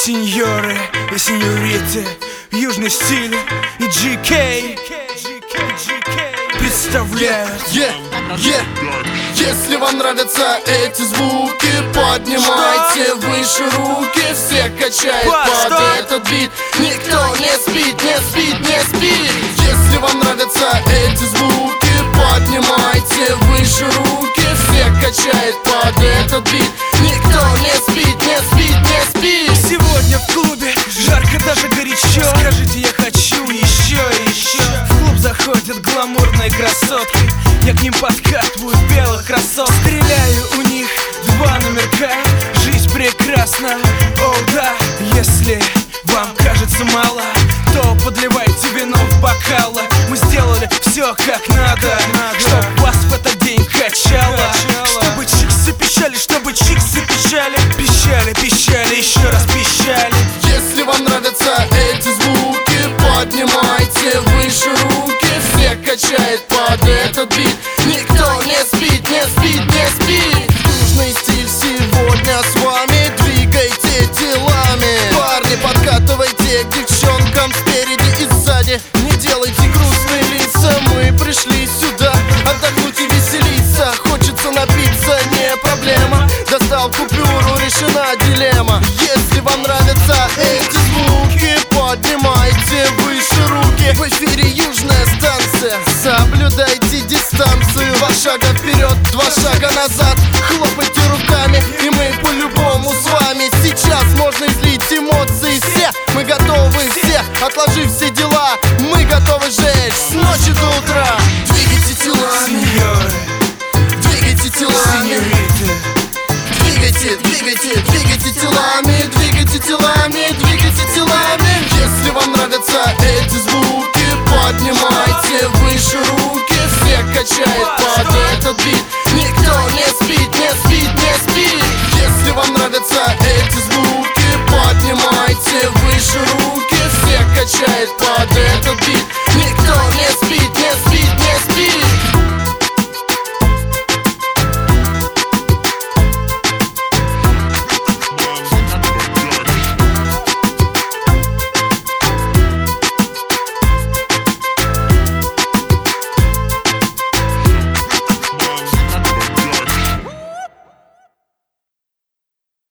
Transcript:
Сеньоры и сеньориты, южный стиль и GK представляют. Если вам нравятся эти звуки, поднимайте выше руки. Всех качает под этот бит. Никто не спит, не спит, не спит. Если вам нравятся эти звуки, поднимайте выше руки. Всех качает под этот бит. Никто не спит, не спит, не спит. Сегодня в клубе жарко, даже горячо. Скажите, я хочу еще и еще. В клуб заходят гламурные красотки, я к ним подкатываю в белых кроссовках. Стреляю у них два номерка. Жизнь прекрасна, о да. Если вам кажется мало, то подливайте вино в бокалы. Мы сделали все как надо, чтоб вас в этот день качало. Чтобы чиксы пищали, чтобы чиксы пищали. Пищали, пищали, еще раз пищали. Если вам нравятся эти звуки, поднимайте выше руки. Всех качает под этот бит. Никто не спит, не спит, не спит. Южный стиль сегодня с вами. Двигайте телами. Парни, подкатывайте к девчонкам спереди и сзади. Не делайте грустные лица. Мы пришли сюда отдохнуть и веселиться. Хочется напиться, не проблема. Достал купюру, решена дилемма. Если вам нравятся эти звуки, поднимайте выше руки. В эфире южная станция. Соблюдайте дистанцию. Два шага вперед, два шага назад. Хлопайте руками, и мы по-любому с вами. Сейчас можно излить эмоции все. Мы готовы все, отложив все дела. Мы готовы жечь с ночи до утра. Двигайте телами, Сеньоры, двигайте телами. сеньориты, Двигайте, двигайте, двигайте телами. Двигайте телами, двигайте телами. Если вам нравятся эти звуки, поднимайте выше руки. Всех качает